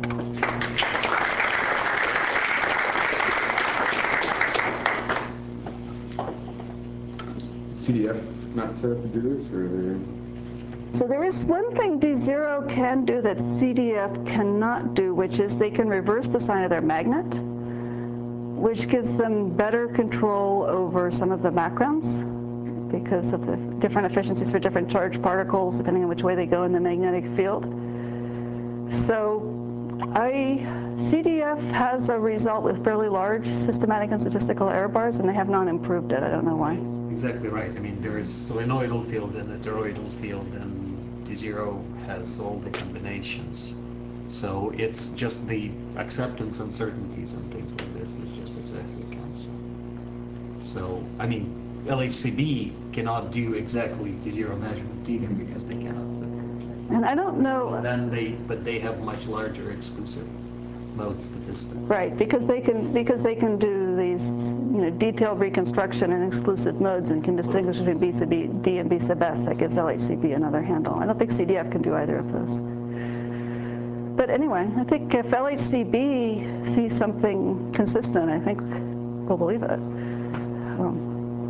C D F not set up to do this, or they? So there is one thing D zero can do that C D F cannot do, which is they can reverse the sign of their magnet, which gives them better control over some of the backgrounds because of the different efficiencies for different charged particles, depending on which way they go in the magnetic field. So I, C D F has a result with fairly large systematic and statistical error bars, and they have not improved it. I don't know why. Exactly right. I mean, there is solenoidal field and a toroidal field, and D zero has all the combinations. So it's just the acceptance uncertainties and things like this that just exactly cancel. So, I mean, L H C B cannot do exactly D zero measurement either because they cannot. And I don't know. So then they, but they have much larger exclusive mode statistics. Right, because they can because they can do these, you know, detailed reconstruction and exclusive modes and can distinguish between B sub D and B sub S. That gives L H C B another handle. I don't think C D F can do either of those. But anyway, I think if L H C B sees something consistent, I think we'll believe it. Um,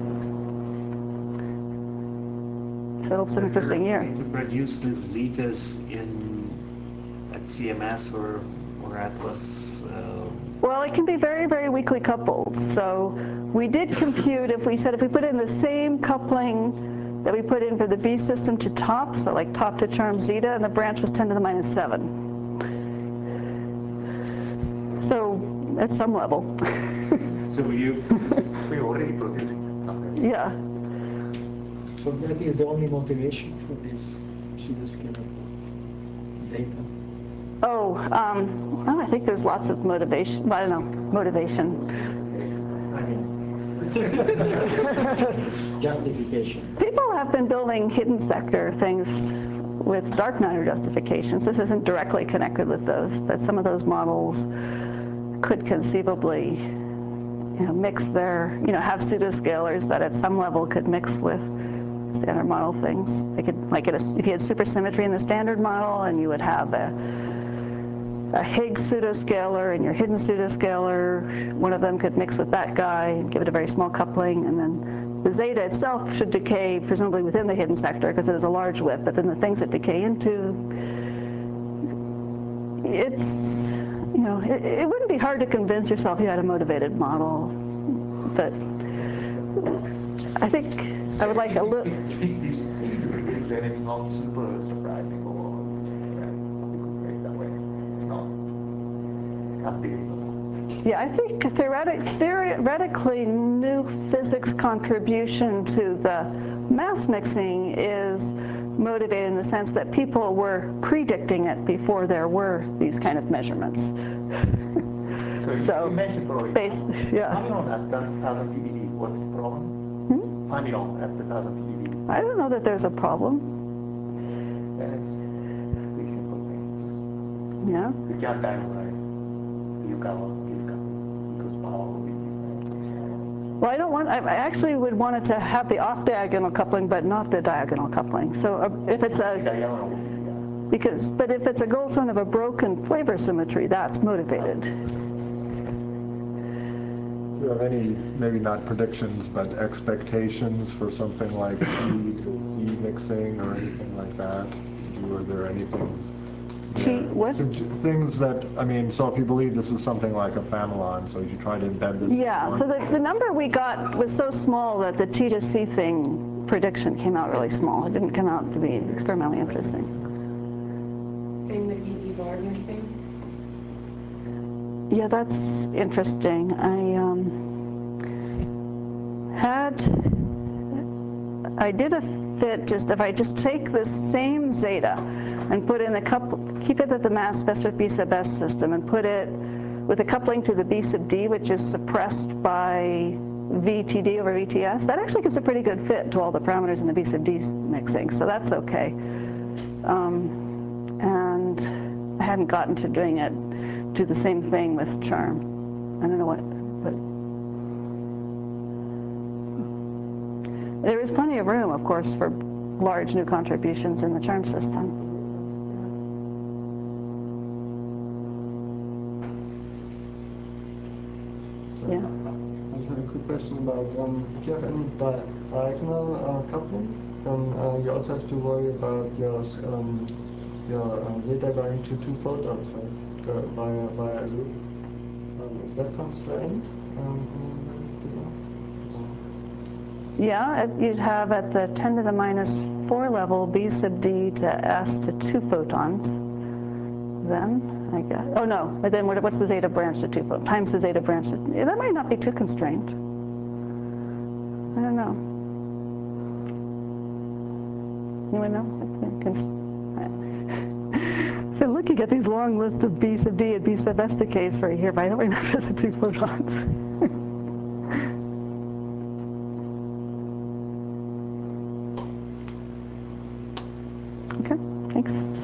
so it's an interesting year. To produce the zetas in at C M S or or Atlas. Uh, Well, it can be very, very weakly coupled. So we did compute, if we said if we put in the same coupling that we put in for the B system to top, so like top to charm zeta, and the branch was ten to the minus seven. So at some level. so you we already produced something. Yeah. So that is the only motivation for this pseudoscalar zeta. Oh, um, oh, I think there's lots of motivation. I don't know, motivation. I mean, justification. People have been building hidden sector things with dark matter justifications. This isn't directly connected with those, but some of those models could conceivably, you know, mix their, you know, have pseudoscalars that at some level could mix with standard model things. They could, like, get a, if you had supersymmetry in the standard model, and you would have a, a Higgs pseudoscalar and your hidden pseudoscalar, one of them could mix with that guy and give it a very small coupling, and then the zeta itself should decay presumably within the hidden sector because it is a large width, but then the things that decay into, it's, you know, it, it wouldn't be hard to convince yourself you had a motivated model, but I think I would like a little. Then it's not super surprising or right, that way. It's not unbelievable. Yeah, I think theoretic, theoretically, new physics contribution to the mass mixing is motivated in the sense that people were predicting it before there were these kind of measurements. So, so you mentioned probably. Base, yeah. Fermion at that one thousand T E V, what's the problem? Hmm? Fermion at the one thousand T E V. I don't know that there's a problem. Then it's a pretty simple thing. Yeah. You can't diagonalize the Yukawa, Izuka, because power will be different. Well, I don't want, I I actually would want it to have the off-diagonal coupling, but not the diagonal coupling. So uh, if it's a, Diagonal will be, yeah. because, but if it's a Goldstone of a broken flavor symmetry, that's motivated. Do you have any, maybe not predictions, but expectations for something like T to C mixing or anything like that? Do, are there any things? T, Yeah. what? So, t- things that, I mean, so if you believe this is something like a Familon, so you try to embed this. Yeah, so the, the number we got was so small that the T to C thing prediction came out really small. It didn't come out to be experimentally interesting. Same with D T bar mixing. Yeah, that's interesting. I um, had, I did a fit just, if I just take the same zeta and put in the couple, keep it at the mass specific B sub S system and put it with a coupling to the B sub D, which is suppressed by V T D over V T S, that actually gives a pretty good fit to all the parameters in the B sub D mixing, so that's okay. Um, and I hadn't gotten to doing it, do the same thing with charm. I don't know what, but there is plenty of room, of course, for large new contributions in the charm system. So, Yeah. I just had a quick question about um, if you have any di diagonal uh, coupling, then uh, you also have to worry about your um, your uh, zeta going to two photons, right? Go via via a loop. Um, is that constrained? Um, Yeah, you'd have at the ten to the minus four level B sub D to S to two photons. Then, I guess, oh no, but then what, what's the zeta branch to two photons? Times the zeta branch to, yeah, that might not be too constrained. I don't know. Anyone know? So looking at these long lists of B sub D and B sub S decays right here, but I don't remember the two photons. Okay, thanks.